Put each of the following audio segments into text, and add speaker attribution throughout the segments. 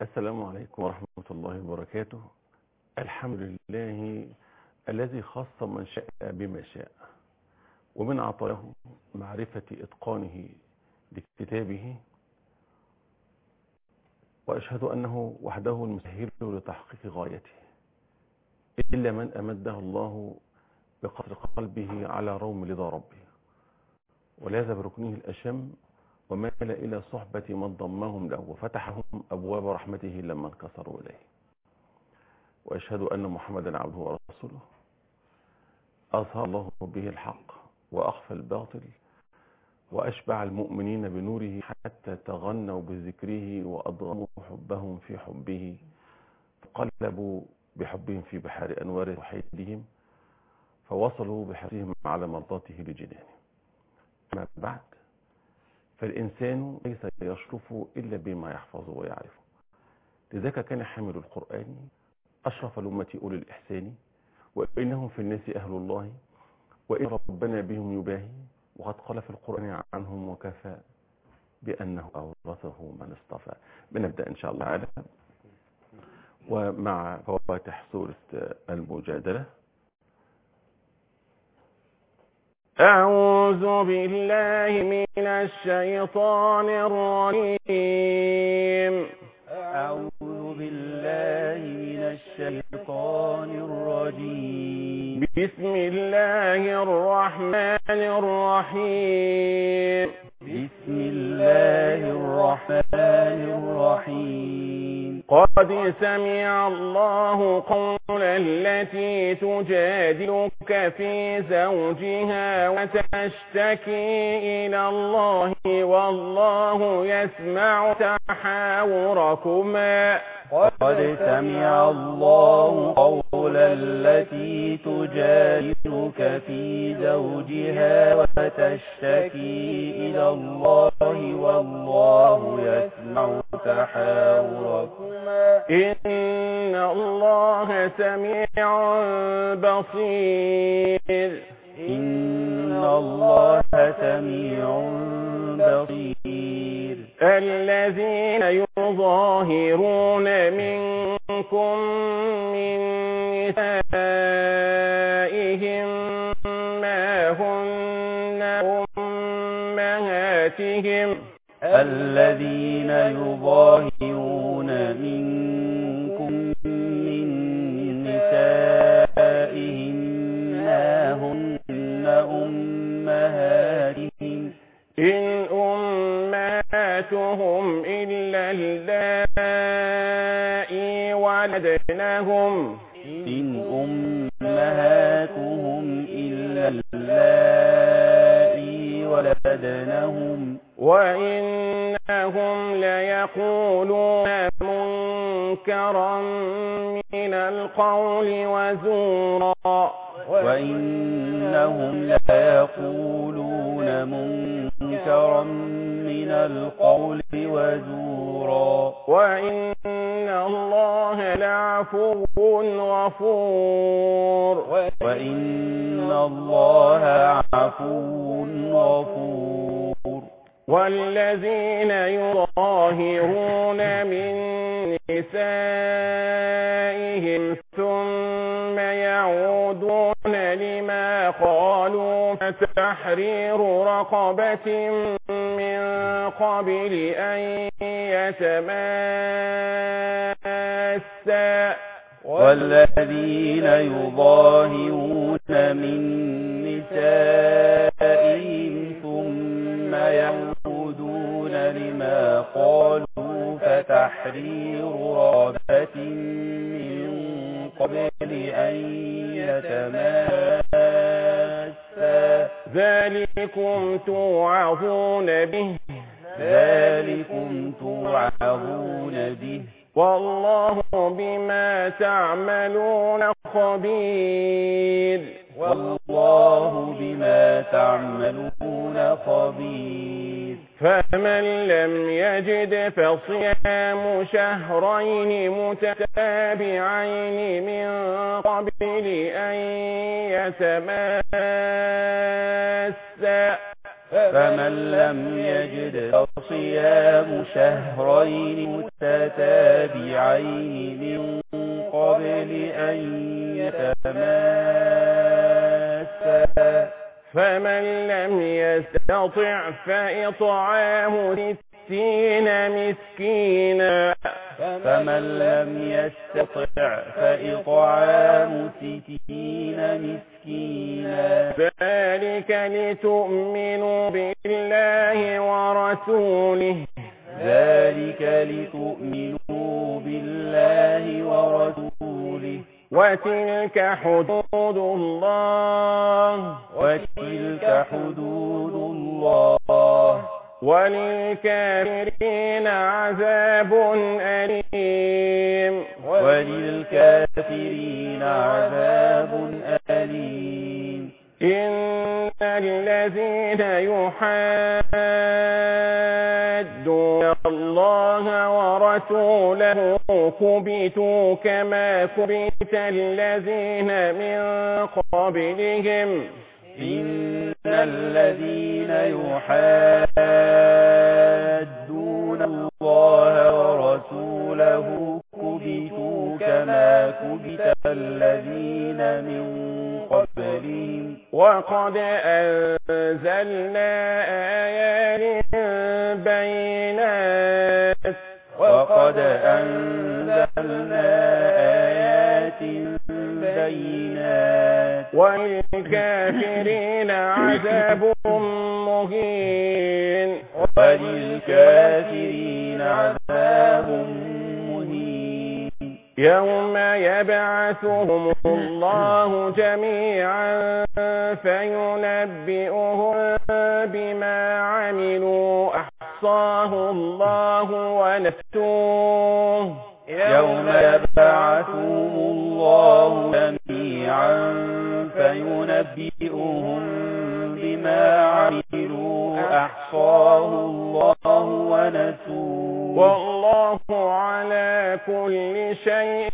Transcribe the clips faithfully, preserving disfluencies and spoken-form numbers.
Speaker 1: السلام عليكم ورحمة الله وبركاته. الحمد لله الذي خص من شاء بما شاء، ومن عطاه معرفة إتقانه لكتابه، وأشهد أنه وحده المسهل لتحقيق غايته، إلا من أمده الله بقدر قلبه على روم رضا ربه، ولاذ بركنه الأشم، ومال إلى صحبة من ضمهم له وفتحهم أبواب رحمته لما انكسروا إليه. وأشهد أن محمدا عبده ورسوله، أظهر الله به الحق وأخفى الباطل، وأشبع المؤمنين بنوره حتى تغنوا بذكره وأضغموا حبهم في حبه، فقلبوا بحبهم في بحار أنوار توحيدهم، فوصلوا بحرصهم على مرضاته لجنانه. ما بعد، فالإنسان ليس يشرف إلا بما يحفظه ويعرفه، لذلك كان حامل القرآن أشرف الأمة أولي الإحسان، وإنهم في الناس أهل الله، وإن ربنا بهم يباهي، وقد قال في القرآن عنهم وكفى بأنه أورثه من اصطفى. بنبدأ إن شاء الله تعالى ومع فواتح سورة المجادلة. أعوذ بالله من الشيطان الرجيم
Speaker 2: أعوذ بالله من الشيطان الرجيم
Speaker 1: بسم الله الرحمن الرحيم
Speaker 2: بسم الله الرحمن الرحيم
Speaker 1: قد سمع الله قول التي تجادلك في زوجها وتشتكي إلى الله والله يسمع تحاوركما.
Speaker 2: قد سمع الله قول التي تجادلك في زوجها وتشتكي إلى الله والله يسمع تحاوركما
Speaker 1: إن الله سميع بصير
Speaker 2: إن الله سميع بصير
Speaker 1: الذين يظاهرون منكم من نسائهم ما هن أمهاتهم
Speaker 2: الذين يظاهرون منكم من نسائهم ما هن أمهاتهم
Speaker 1: إن أمهاتهم إلا اللائي ولدنهم
Speaker 2: إن أمهاتهم إلا اللائي ولدنهم
Speaker 1: وإنهم ليقولون منكرا من القول وزورا
Speaker 2: وإنهم ليقولون منكرا من القول وزورا
Speaker 1: وإن الله لعفو غفور
Speaker 2: وإن الله عفو غفور
Speaker 1: والذين يظاهرون من نسائهم ثم يعودون لما قالوا فتحرير رقبة من قبل أن يتماسا
Speaker 2: والذين يظاهرون من نسائهم ثم يعودون لما قالوا فتحرير رقبة من قبل أن يتماسا
Speaker 1: ذلكم توعظون به
Speaker 2: ذلكم توعظون به
Speaker 1: والله بما تعملون خبير
Speaker 2: والله بما تعملون خبير
Speaker 1: فمن لم يجد فصيام شهرين متتابعين من قبل أن يتماسا
Speaker 2: فمن لم يجد صيام شهرين متتابعين من قبل أن يتماسا
Speaker 1: فمن لم يستطع فإطعام ستين مسكينا
Speaker 2: فمن لم يستطع فإطعام ستين مسكينا
Speaker 1: ذلك لتؤمنوا بالله ورسوله
Speaker 2: ذلك لتؤمنوا بالله ورسوله
Speaker 1: وتلك حدود الله
Speaker 2: وتلك حدود الله
Speaker 1: وللكافرين عذاب أليم
Speaker 2: وللكافرين عذاب أليم
Speaker 1: إن الذين يحادون الله ورسوله كبتوا كما كبت الذين من قبلهم
Speaker 2: إن الذين يحادون الله ورسوله كبتوا كما كبت الذين من قبلهم
Speaker 1: وقد أنزلنا آيات بينات
Speaker 2: وقد أنزلنا آيات بينات
Speaker 1: وللكافرين عذاب مهين
Speaker 2: وللكافرين عذاب مهين
Speaker 1: يوم يبعثهم الله جميعا فينبئهم بما عملوا أحصاه الله ونسوه
Speaker 2: يوم يبعثهم الله جميعا فينبئهم بما عملوا أحصاه الله ونسوه
Speaker 1: والله على كل شيء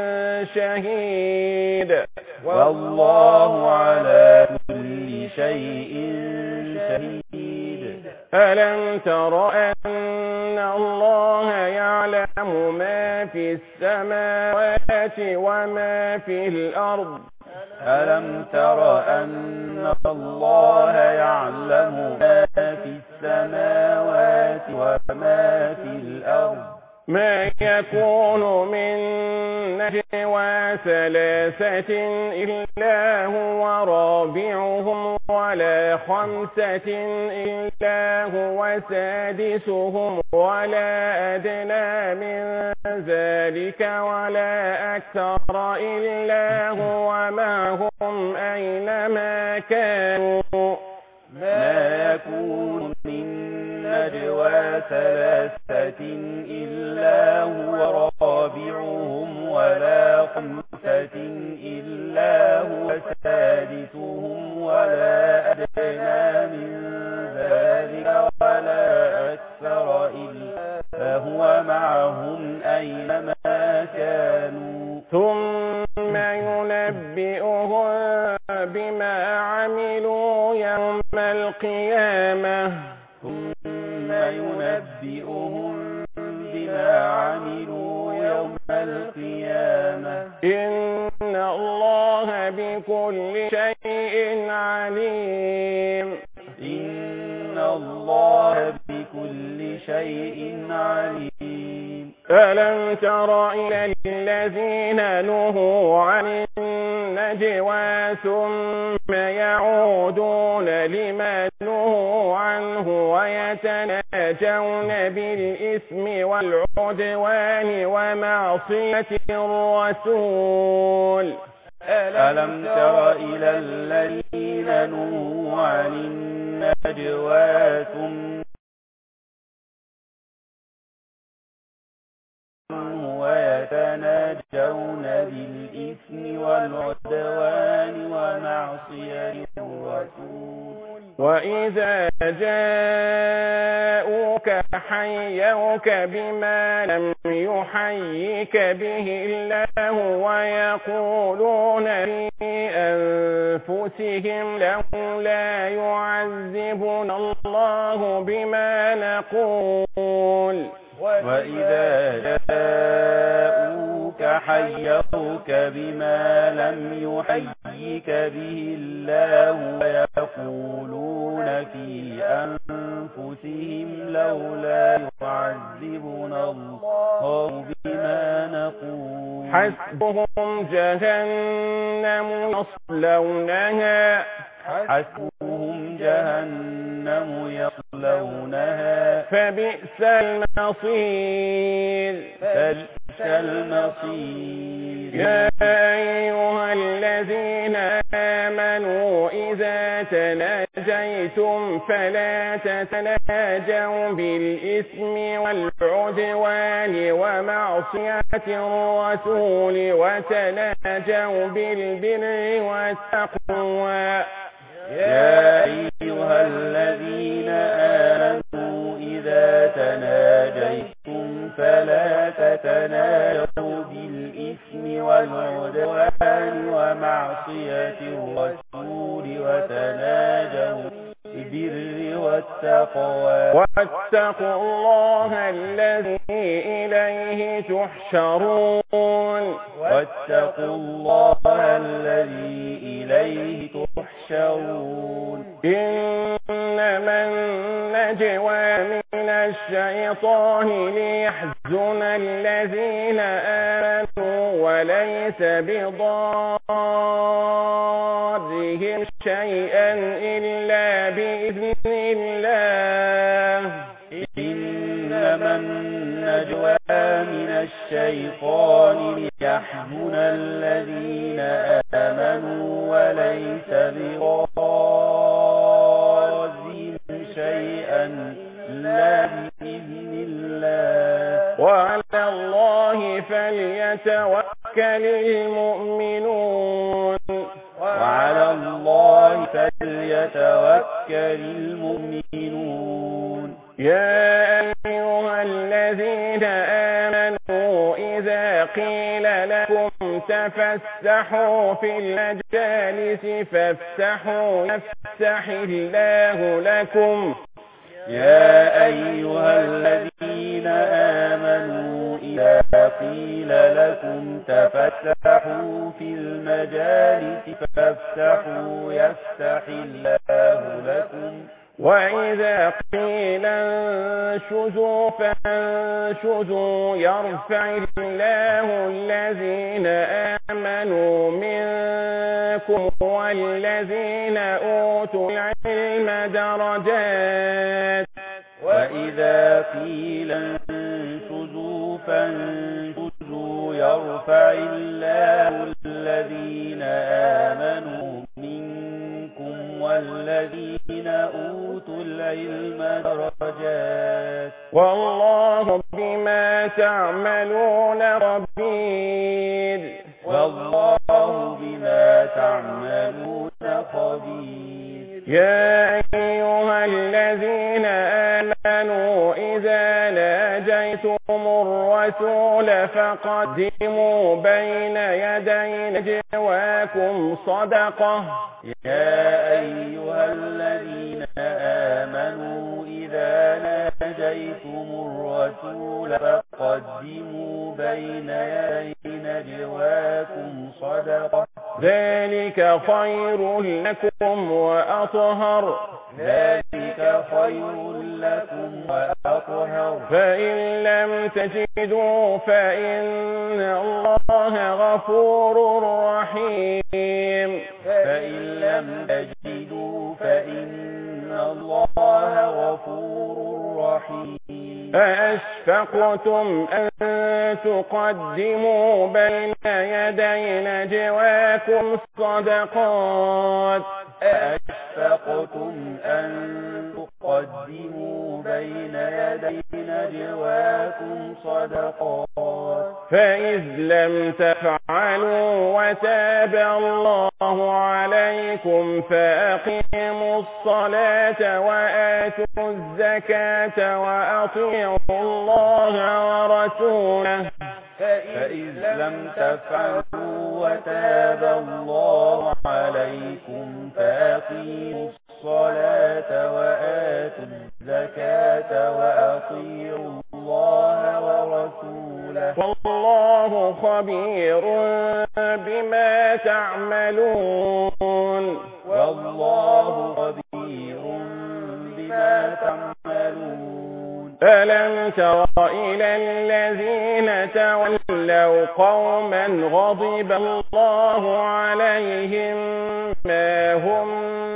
Speaker 1: شهيد
Speaker 2: والله على كل شيء شهيد
Speaker 1: ألم تر أن الله يعلم ما في السماوات وما في الأرض
Speaker 2: ألم تر أن الله يعلم ما في السماوات وما في الأرض
Speaker 1: ما يكون من نجوى ثلاثة إلا هو رابعهم ولا خمسة إلا هو سادسهم ولا أدنى من ذلك ولا أكثر إلا هو معهم أينما كانوا
Speaker 2: ما يكون من نجوى ثلاثة إلا هو رابعهم ولا خمسة إلا هو سادسهم ولا أدنى من ذلك ولا أكثر إلا هو معهم أينما كانوا
Speaker 1: ثم ينبئهم بما عملوا يوم القيامة
Speaker 2: ثم ينبئهم بما عملوا يوم القيامة
Speaker 1: إن الله بكل شيء عليم
Speaker 2: إن الله بكل شيء عليم
Speaker 1: ألم تر إلى الذين نهوا عن النجوى ثم يعودون لما نهوا عنه ويتناجون بالإثم والعدوان ومعصية الرسول
Speaker 2: ألم تر إلى الذين نهوا عن النجوى ثم ويتناجون بالإثم والعدوان ومعصية الرسول
Speaker 1: وإذا جاءوك حيوك بما لم يحيك به الله ويقولون في
Speaker 3: بأنفسهم لولا يعذبنا الله بما نقول
Speaker 2: وإذا جاءوك حيوك بما لم يحيك به الله ويقولون في أنفسهم لولا يعذبنا الله بما نقول
Speaker 3: حسبهم جهنم يصلونها
Speaker 2: حسبهم جهنم يصلونها
Speaker 3: فبئس المصير
Speaker 2: فبئس المصير
Speaker 3: يا أيها الذين آمنوا إذا تناجيتم فلا تتناجوا بالإثم والعدوان ومعصية الرسول وتناجوا بالبر والتقوى
Speaker 2: يا أيها الذين آمنوا إذا تناجيتم فلا تتناجوا بالإثم والعدوان ومعصية الرسول وتناجوا بالبر والتقوى
Speaker 3: واتقوا الله الذي إليه تحشرون
Speaker 2: واتقوا الله الذي إليه تحشرون
Speaker 3: إنما النجوى من الشيطان ليحزن الذين آمنوا وليس بضارهم شيئا إلا بإذن الله
Speaker 2: إنما النجوى من الشيطان ليحزن الذين آمنوا وليس بضارهم شيئا إلا بإذن الله
Speaker 3: وعلى الله فليتوكل المؤمنون
Speaker 2: وعلى الله فليتوكل المؤمنون
Speaker 3: يا أيها الذين آمنوا إذا قيل لكم تفسحوا في المجالس فافسحوا يفسح الله لكم
Speaker 2: يا أيها الذين آمنوا إذا قيل لكم تفسحوا في المجالس فافسحوا يفسح الله لكم
Speaker 3: وإذا قيل انشزوا فانشزوا يرفع الله الذين آمنوا منكم والذين أوتوا العلم درجات
Speaker 2: وإذا قيل انشزوا فانشزوا يرفع الله الذين آمنوا منكم والذين أوتوا العلم درجات
Speaker 3: والله بما تعملون خبير
Speaker 2: والله بما تعملون خبير
Speaker 3: يا أيها الذين آمنوا إذا ناجيتم الرسول فقدموا بين يدي نجواكم صدقة
Speaker 2: يا أيها الذين آمنوا إذا ناجيتم الرسول فقدموا بين يدي نجواكم صدقة
Speaker 3: ذلك خير لكم وأطهر
Speaker 2: ذلك خير لكم وأطهر
Speaker 3: فإن لم تجدوا فإن الله غفور رحيم
Speaker 2: فإن لم تجدوا فإن الله غفور رحيم
Speaker 3: أأشفقتم أن تقدموا بين يدي نجواكم صدقات
Speaker 2: أأشفقتم أن تقدموا بين يدي نجواكم صدقات
Speaker 3: فإذ لم تفعلوا وتاب الله عليكم فأقيموا الصلاة وآتوا الزكاة وأطيعوا الله ورسوله
Speaker 2: فإذ لم تفعلوا وتاب الله عليكم فأقيموا الصلاة وآتوا الزكاة وأطيعوا الله ورسوله
Speaker 3: والله خبير بما تعملون
Speaker 2: والله خبير بما تعملون
Speaker 3: ألم تر إلى الذين تولوا قوما غضب الله عليهم ما هم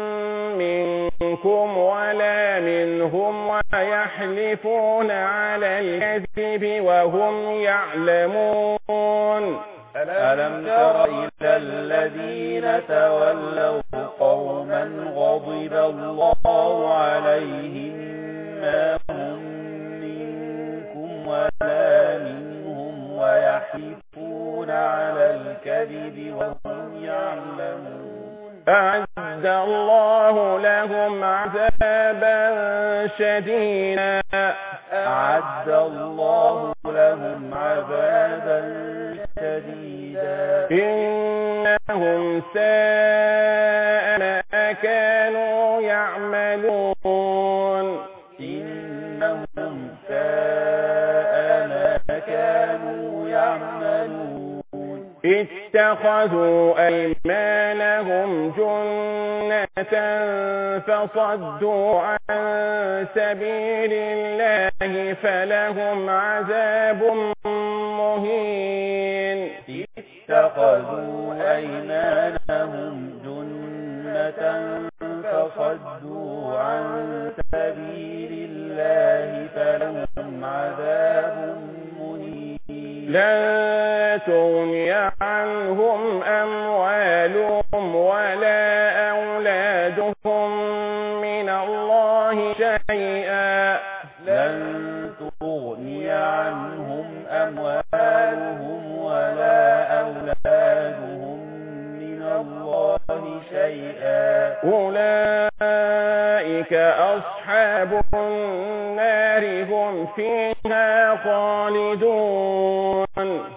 Speaker 3: منكم ولا منهم ويحلفون على الكذب وهم يعلمون
Speaker 2: ألم تر إلى الذين تولوا قوما غضب الله عليهم ما هم منكم ولا منهم ويحلفون على الكذب وهم يعلمون
Speaker 3: أعد الله لهم عذابا شديدا
Speaker 2: أعد الله لهم عذابا شديدا
Speaker 3: إنهم ساء ما كانوا يعملون
Speaker 2: إنهم ساء ما كانوا يعملون
Speaker 3: اتخذوا أيمانهم جنة فصدوا عن سبيل الله فلهم عذاب مهين
Speaker 2: اتخذوا أيمانهم جنة فصدوا عن سبيل الله فلهم عذاب مهين
Speaker 3: لن تغني عنهم أموالهم ولا أولادهم من الله شيئا
Speaker 2: لن تغني عنهم أموالهم ولا أولادهم من الله شيئا
Speaker 3: أولئك أصحاب النار هم فيها خالدون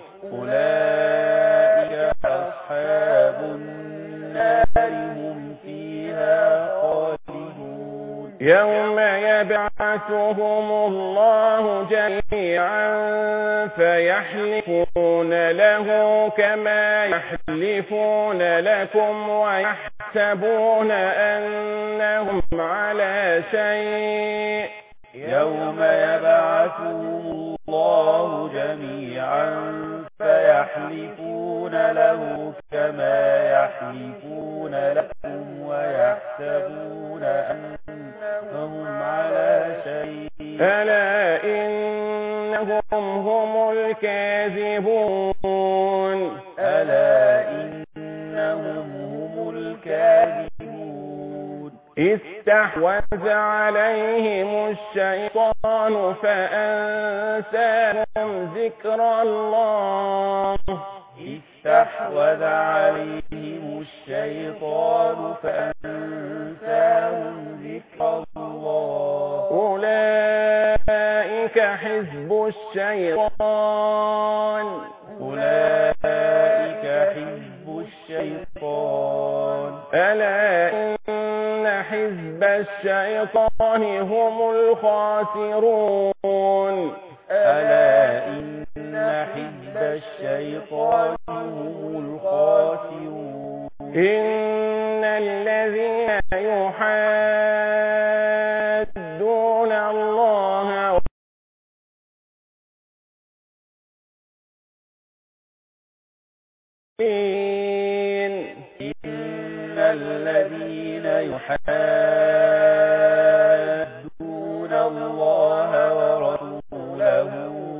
Speaker 2: أولئك أصحاب النار هم فيها خالدون
Speaker 3: يوم يبعثهم الله جميعا فيحلفون له كما يحلفون لكم ويحسبون أنهم على شيء
Speaker 2: يوم يبعثهم الله جميعا فيحلفون له كما يحلفون لكم ويحسبون أنهم على شيء
Speaker 3: ألا إنهم هم الكاذبون
Speaker 2: ألا إنهم هم الكاذبون
Speaker 3: استحوذ عليهم الشيطان فأنساهم ذكر الله
Speaker 2: استحوذ عليهم الشيطان فأنساهم ذكر الله
Speaker 3: أولئك حزب الشيطان
Speaker 2: أولئك حزب الشيطان
Speaker 3: ألا إن حزب الشيطان هم الخاسرون
Speaker 2: ألا إن حزب الشيطان هم الخاسرون
Speaker 3: إن الذين يحادون الله
Speaker 2: إن الذين يحادون الله ورسوله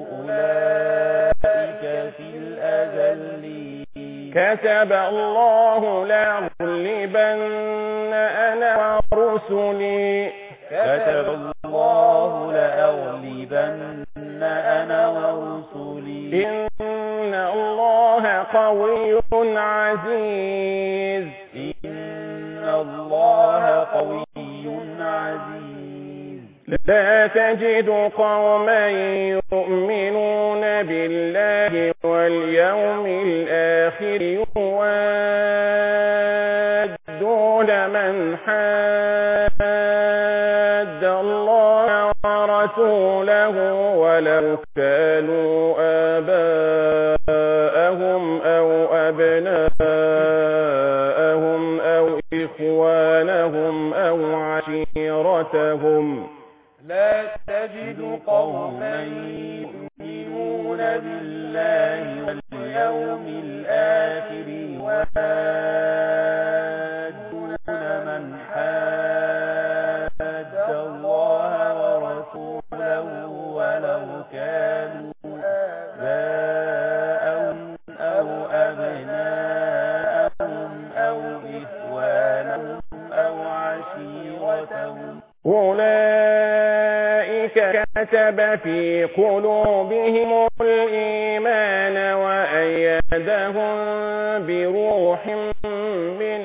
Speaker 2: أولئك في الأذلين
Speaker 3: كتب الله لأغلبن أنا ورسلي
Speaker 2: كتب الله لأغلبن أنا ورسلي
Speaker 3: إن الله قوي عزيز
Speaker 2: إن الله قوي عزيز
Speaker 3: لا تجد قوما يؤمنون بالله واليوم الآخر من حاد الله ورسوله ولو كانوا آباءهم أو أبناءهم أو إخوانهم أو عشيرتهم
Speaker 2: لا تجد قوما يؤمنون بالله واليوم الآخر يوادون من حاد الله ورسوله ولو كانوا آباءهم أو أبناءهم أو إخوانهم أو عشيرتهم
Speaker 3: أولئك كتب في قلوبهم الإيمان وأيدهم بروح منه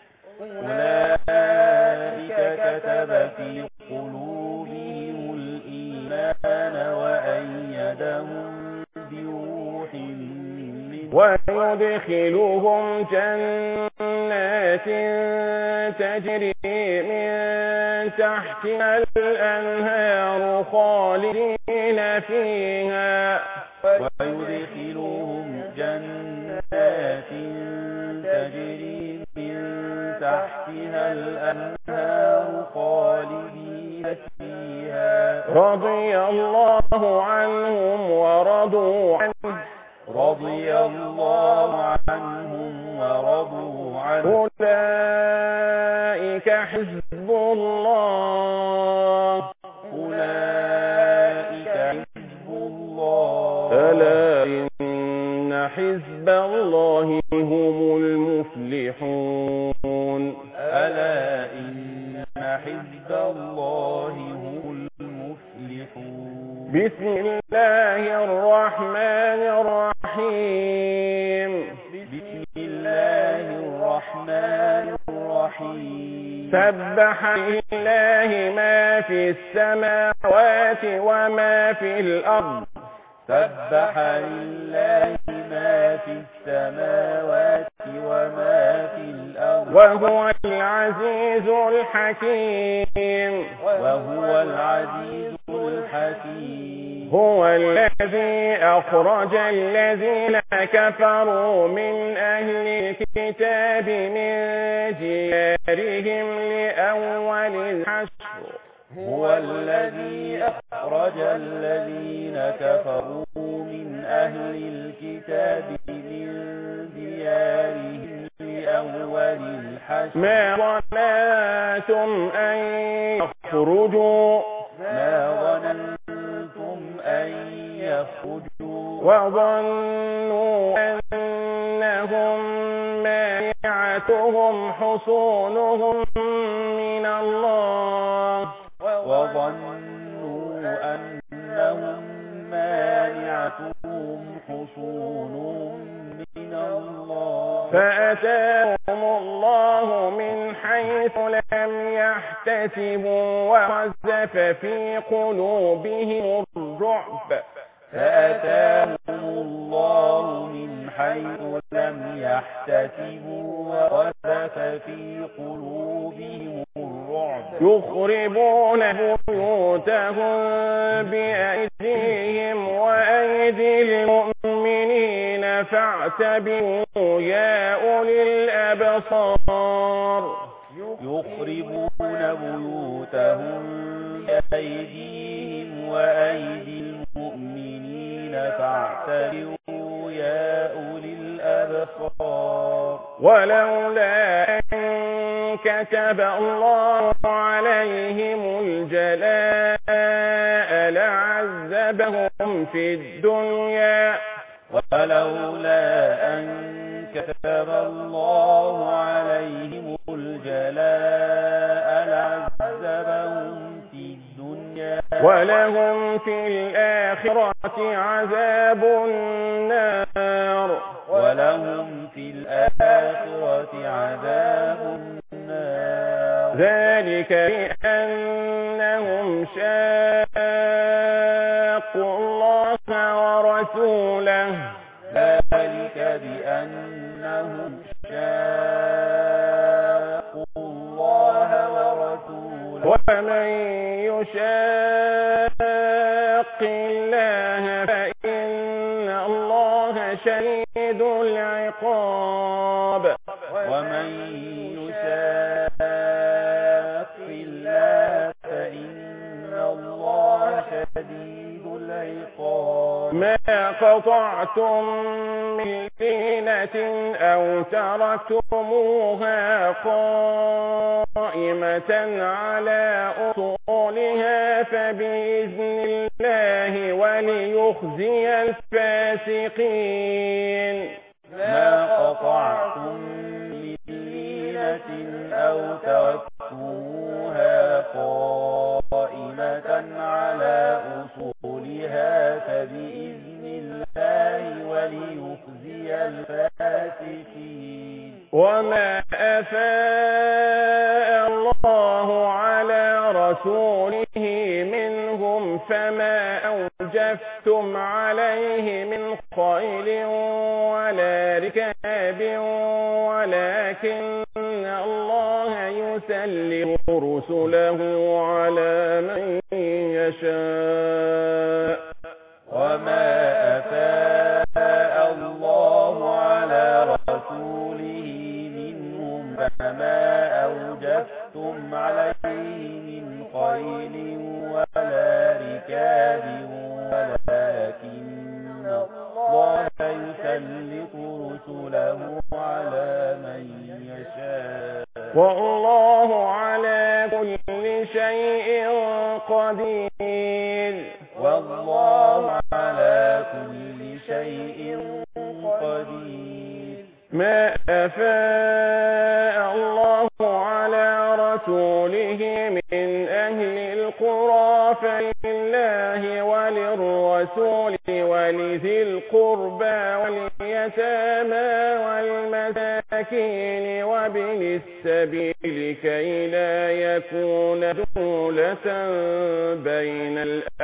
Speaker 2: أولئك كتب في قلوبهم الإيمان وأيدهم بروح منه
Speaker 3: ويدخلهم جنات تجري من تحتها الأنهار خالدين فيها
Speaker 2: ويدخلهم جنات تجري من تحتها الأنهار خالدين فيها
Speaker 3: رضي الله عنهم ورضوا عنه
Speaker 2: رضي الله عنهم ورضوا عنه
Speaker 3: أولئك حزب الله
Speaker 2: أولئك حزب الله
Speaker 3: ألا إن حزب الله هم المفلحون
Speaker 2: ألا إن حزب الله هم المفلحون
Speaker 3: بسم الله الرحمن الرحيم
Speaker 2: بسم الله الرحمن الرحيم
Speaker 3: سبح لله ما في السماوات وما في الأرض
Speaker 2: سبح لله ما في السماوات وما في الأرض
Speaker 3: وهو العزيز الحكيم
Speaker 2: وهو العزيز الحكيم
Speaker 3: هو الذي أخرج الذين كفروا من أهل الكتاب من ديارهم لأول الحشر
Speaker 2: هو الذي أخرج الذين كفروا من أهل الكتاب من ديارهم لأول الحشر
Speaker 3: ما ظننتم أن يخرجوا
Speaker 2: ما ظننتم أن يخرجوا
Speaker 3: وظنوا أنهم مانعتهم حصونهم من الله
Speaker 2: وظنوا أنهم مانعتهم حصونهم من الله
Speaker 3: فأتاهم الله من حيث لم يحتسبوا وقذف في قلوبهم الرعب
Speaker 2: فأتاهم الله من حيث لم يحتسبوا وقذف في قلوبهم الرعب
Speaker 3: يخربون بيوتهم بأيديهم وأيدي المؤمنين فاعتبروا يا أولي الأبصار
Speaker 2: يخربون بيوتهم بأيديهم وأيدي المؤمنين فاعتبروا يا أولي الأبصار
Speaker 3: ولولا أن كتب الله عليهم الجلاء لعذبهم في الدنيا
Speaker 2: ولولا أن كتب الله عليهم الجلاء لعذبهم في الدنيا
Speaker 3: ولهم في الآخرة عذاب النار
Speaker 2: ولهم في الآخرة عذاب النار
Speaker 3: ذلك بأنهم شاقوا الله ورسوله
Speaker 2: ذلك بأنهم شاقوا الله
Speaker 3: ومن يشاق الله فإن الله شديد العقاب
Speaker 2: ومن يشاق الله فإن الله شديد العقاب
Speaker 3: ما قطعتم من لينة أو تركتموها قائمة على أصولها فبإذن الله وليخزي الفاسقين
Speaker 2: ما قطعتم من لينة أو تركتموها قائمة على أصولها فبإذن الله وليخزي الفاسقين
Speaker 3: وما أفاء الله على رسوله منهم فما أوجفتم عليه من خيل ولا ركاب ولكن الله يسلم رسله على من يشاء
Speaker 2: وما أفاء الله على رسوله منهم فما أوجفتم عليه من خيل ولا ركاب ولكن الله يسلط رسله على من يشاء
Speaker 3: والله على كل شيء قدير
Speaker 2: والله على كل شيء قدير
Speaker 3: ما أفاء الله على رسوله من أهل القرى فلله وللرسول ولذي القربى واليتامى والمساكين وابن السبيل كي لا يكون دولة بين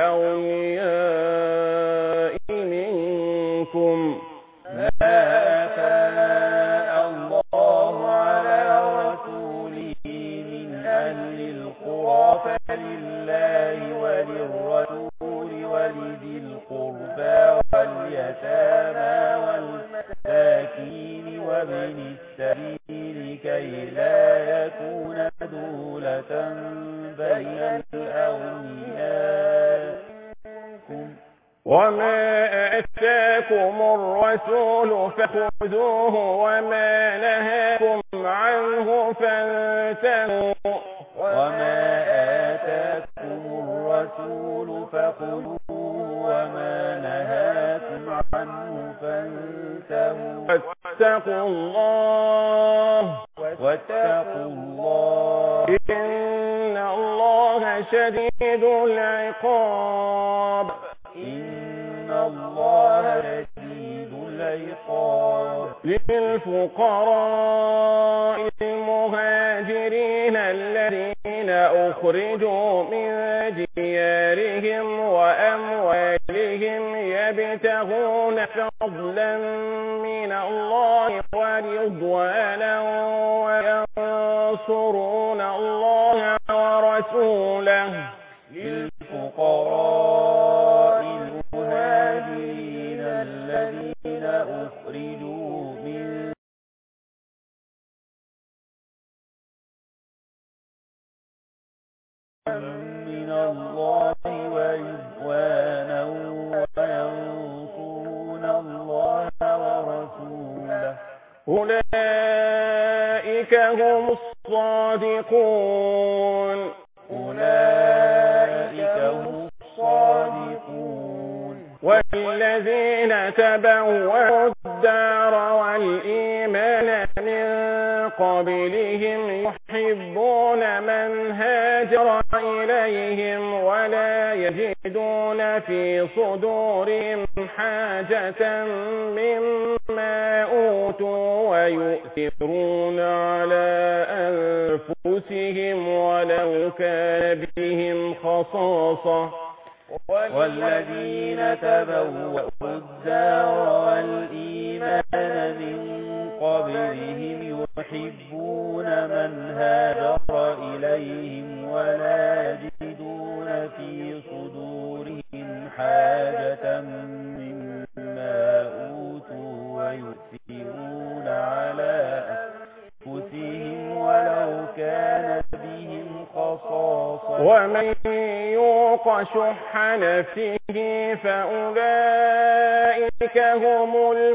Speaker 3: الأغنياء منكم
Speaker 2: ما أفاء الله على رسوله من أهل القرى فلله وللرسول ولذي القربى واليتامى والمساكين وابن السبيل كي لا يكون دولة بين الأغنياء منكم
Speaker 3: وما آتاكم الرسول فخذوه وما نهاكم عنه فانتهوا
Speaker 2: وما آتاكم الرسول فخذوه وما نهاكم عنه فانتهوا
Speaker 3: واتقوا الله
Speaker 2: واتقوا الله
Speaker 3: إن الله شديد العقاب
Speaker 2: إن الله شديد العقاب
Speaker 3: للفقراء المهاجرين الذين أخرجوا من ديارهم وأموالهم يبتغون فضلا من الله ورضوانا وينصرون الله ورسوله
Speaker 2: للفقراء المهاجرين الذين أخرجوا من من الله ورضوانا وينصرون الله ورسوله
Speaker 3: أولئك هم الصادقون
Speaker 2: أولئك هم الصادقون
Speaker 3: والذين تبوأوا الدار والإيمان من قبلهم يحبون من هاجر إليهم ولا يجدون في صدورهم حاجة مما أوتوا ويؤثرون على أنفسهم ولو كان بهم خصاصة
Speaker 2: والذين تبوأوا الدار والإيمان من قبلهم يحبون من هاجر إليهم ولا خصاصة
Speaker 3: ومن يوق شح نفسه فأولئك هم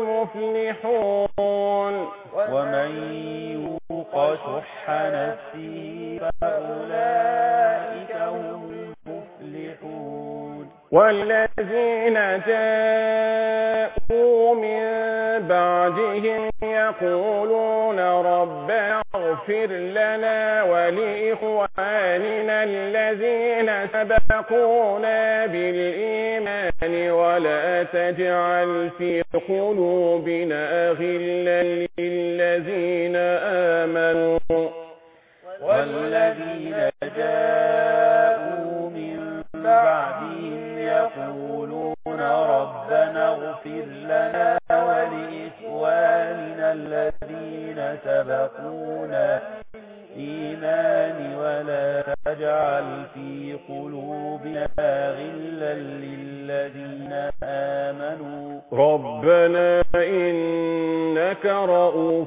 Speaker 3: المفلحون
Speaker 2: ومن يوق شح نفسه فأولئك هم المفلحون
Speaker 3: والذين جاءوا من بعدهم يقولون ربنا اغفر لنا ولإخواننا الذين سبقونا بالإيمان ولا تجعل في قلوبنا غلا للذين آمنوا
Speaker 2: والذين جاءوا من بعدهم يقولون ربنا اغفر لنا ولإخواننا الذين سبقونا بالإيمان ولا تجعل في قلوبنا غلا للذين آمنوا
Speaker 3: ربنا إنك رؤوف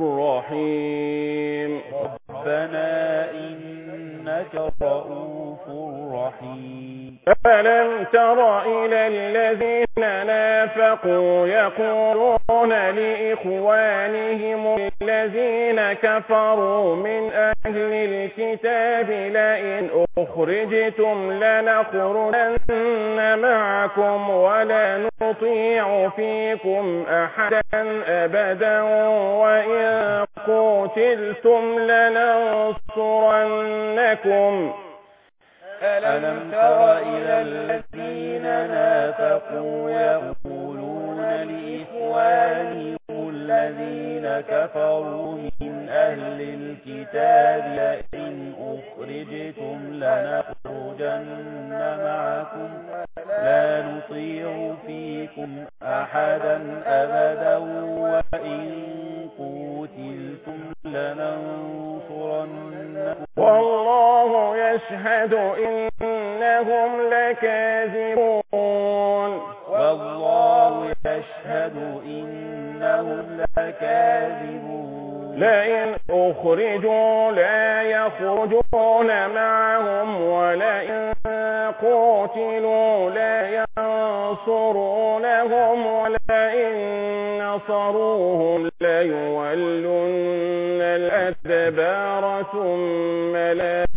Speaker 3: رحيم
Speaker 2: ربنا إنك رؤوف رحيم
Speaker 3: ألم تر إلى الذين نافقوا يقولون لإخوانهم الذين كفروا من أهل الكتاب لئن أخرجتم لنخرجن معكم ولا نطيع فيكم أحدا أبدا وإن قتلتم لننصرنكم
Speaker 2: ألم تر إلى الذين نافقوا يقولون لإخوانهم الذين كفروا من أهل الكتاب لئن أخرجتم لنخرجن معكم لا نطيع فيكم أحدا أبدا وإن قتلتم لننصرنكم
Speaker 3: والله يشهد إنهم لكاذبون
Speaker 2: والله يشهد إنهم لكاذبون
Speaker 3: لئن أخرجوا لا يخرجون معهم ولئن قتلوا لا ينصرونهم ولئن نصروهم ليولن الأدبار ثم لا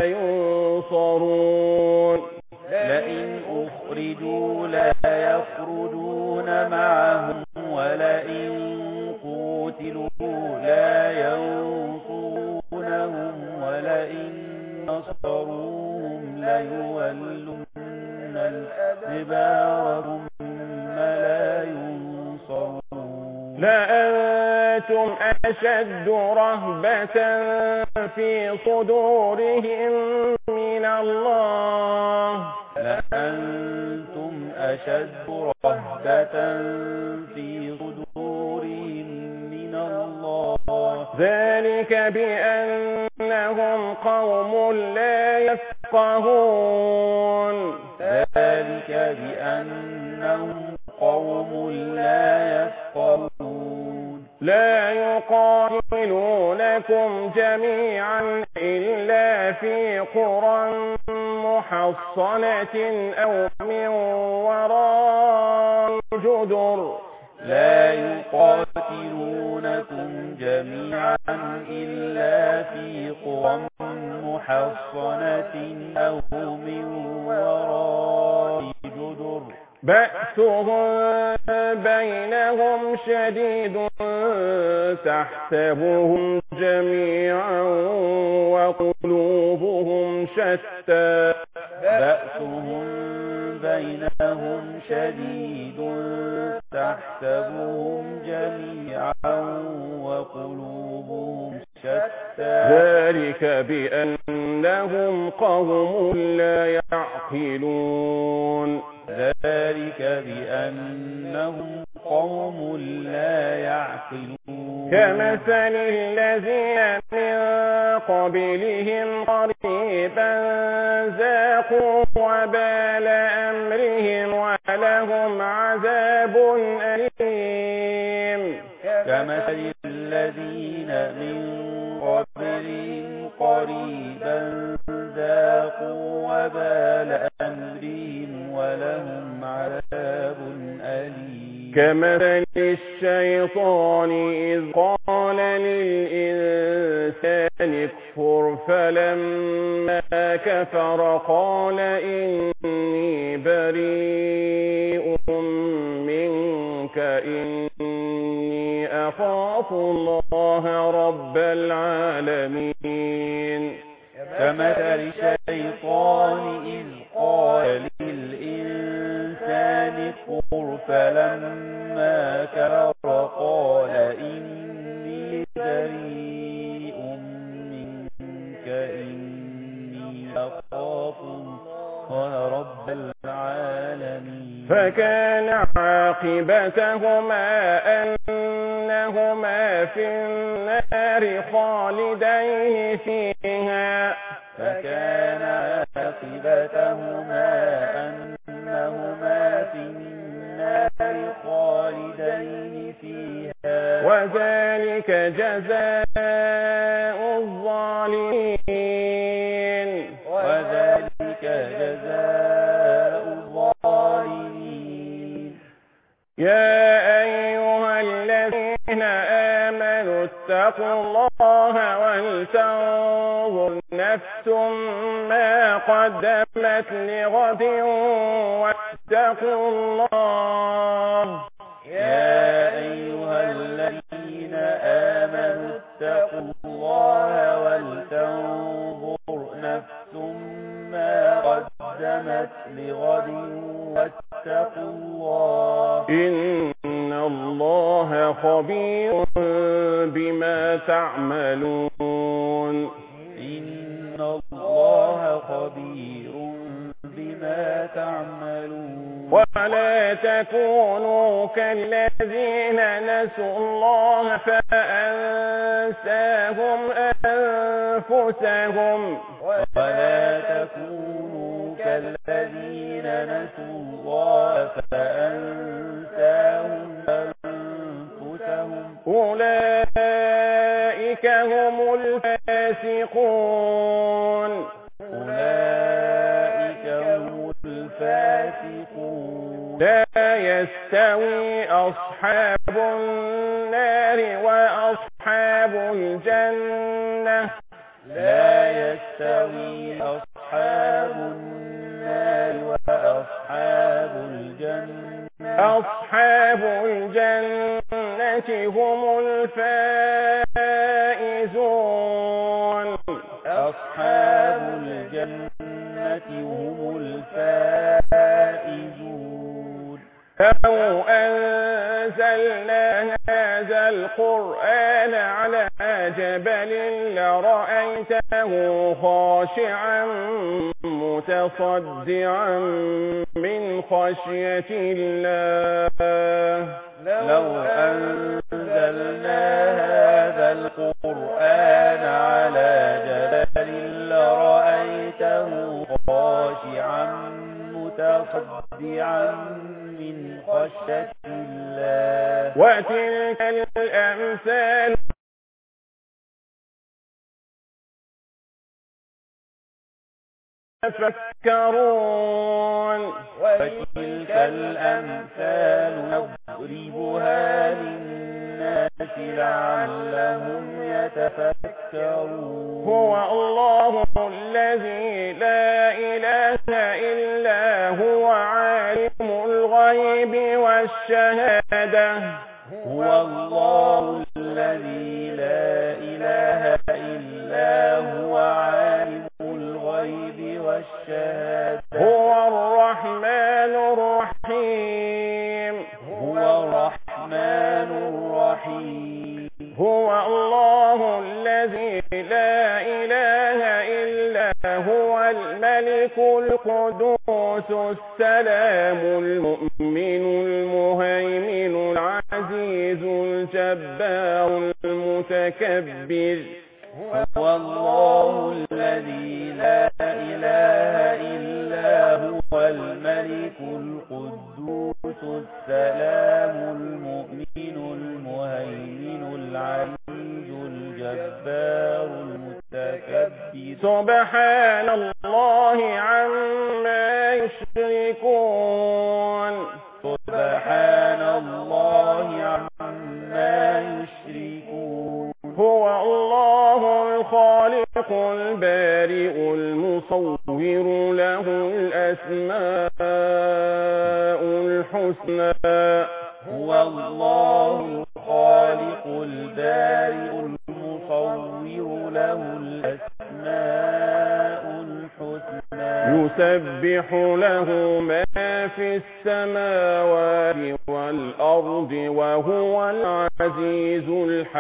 Speaker 3: ينصرون
Speaker 2: لئن أخرجوا لا يخرجون معهم ولئن قتلوا لا ينصرونهم ولئن نصروهم ليولن الأدبار ثم لا ينصرون
Speaker 3: لأنتم أشد رهبة في صدورهم من الله
Speaker 2: لأنتم أشد رهبة في صدورهم من الله
Speaker 3: ذلك بأنهم قوم لا يفقهون
Speaker 2: ذلك بأنهم قوم لا يفقهون
Speaker 3: لا يقاتلونكم جميعا إلا في قرى محصنة أو من وراء جدر
Speaker 2: لا يقاتلونكم جميعا إلا في قرى محصنة أو من وراء جدر
Speaker 3: بأسهم بينهم شديد تحسبهم جميعا وقلوبهم شتى
Speaker 2: بأسهم بينهم شديد تحسبهم جميعا وقلوبهم شتى
Speaker 3: ذلك بأنهم قوم لا يعقلون
Speaker 2: ذلك بأنهم قوم لا يعقلون
Speaker 3: كمثل الذين من قبلهم قريبا ذاقوا وبال أمرهم ولهم عذاب أليم
Speaker 2: كمثل الذين من قبلهم قريبا ذاقوا ذاقوا وبال أمرهم ولهم عذاب أليم
Speaker 3: كمثل الشيطان إذ قال للإنسان اكفر فلما كفر قال إني بريء منك إني أخاف الله رب العالمين
Speaker 2: كمثل الشيطان إذ قال للإنسان اكفر فلما كفر قال إني بريء منك إني أخاف الله رب العالمين
Speaker 3: فكان عاقبتهما أنهما في النار خالدين فيها
Speaker 2: فكان عاقبتهما أنهما في النار خالدين فيها
Speaker 3: وذلك جزاء الظالمين
Speaker 2: وذلك جزاء الظالمين
Speaker 3: يا أيها الذين آمنوا اتقوا الله ولتنظر نفس ما قدمت لغد واتقوا الله
Speaker 2: يا أيها الذين آمنوا اتقوا الله ولتنظر نفس ما قدمت لغد واتقوا الله
Speaker 3: إن الله خبير بما تعملون
Speaker 2: إن الله خبير بما تعملون
Speaker 3: ولا تكونوا كالذين نسوا الله فأنساهم أنفسهم
Speaker 2: ولا تكونوا كالذين نسوا الله فأنساهم أنفسهم
Speaker 3: أولئك هم الفاسقون
Speaker 2: أولئك هم الفاسقون
Speaker 3: لا يستوي أصحاب النار وأصحاب الجنة
Speaker 2: لا يستوي أصحاب النار وأصحاب الجنة
Speaker 3: أصحاب الجنة هم الفائزون
Speaker 2: أصحاب الجنة هم الفائزون
Speaker 3: لو أنزلنا هذا القرآن على جبل لرأيته خاشعا متصدعا من خشية الله
Speaker 2: لو أنزلنا هذا القرآن على جبل لرأيته خاشعا متصدعا من خشية الله
Speaker 3: وتلك الأمثال تفكرون
Speaker 2: وتلك الأمثال نضربها للناس لعلهم يتفكرون
Speaker 3: هو الله الذي لا إله إلا هو عالم الغيب والشهادة
Speaker 2: هو الله الذي لا إله إلا هو عالم الغيب والشهادة
Speaker 3: هو الرحمن الرحيم
Speaker 2: هو الرحمن الرحيم
Speaker 3: هو الله الذي لا إله إلا هو الملك القدوس السلام المؤمن المهيمن العزيز الجبار المتكبر
Speaker 2: هو الله الذي لا إله إلا هو الملك القدوس السلام المؤمن المهيمن العزيز الجبار المتكبر
Speaker 3: سبحان الله الله عما يشركون
Speaker 2: سبحان الله عما يشركون
Speaker 3: هو الله الخالق البارئ المصور له الأسماء الحسنى
Speaker 2: هو الله الخالق البارئ المصور له الأسماء الحسنى
Speaker 3: يسبح له ما في السماوات والأرض وهو العزيز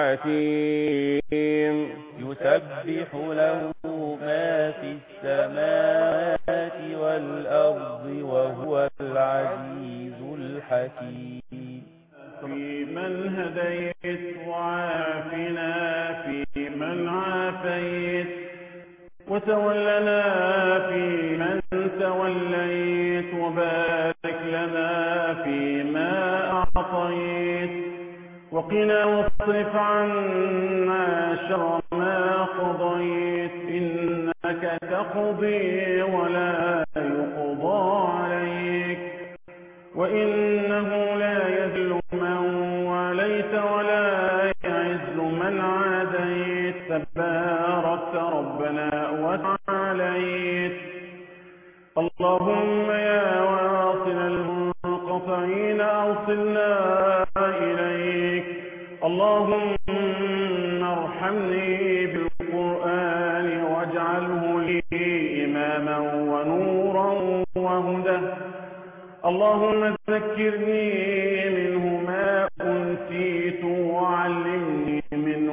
Speaker 3: الحكيم
Speaker 2: يسبح له ما في السماوات والأرض وهو العزيز الحكيم
Speaker 4: في من هديت وعافنا في من عافيت وتولنا في من توليت وبارك لنا فيما أعطيت وقنا واصرف عنا شر ما قضيت إنك تقضي ولا يقضى عليك وإنه لا يذل من وليت ولا يعز من عاديت تباركت ربنا وتعاليت اللهم يا واصل المنقطعين أوصلنا إليك اللهم ارحمني بالقرآن واجعله لي إماما ونورا وهدى اللهم ذكرني منه ما أنسيت وعلمني منه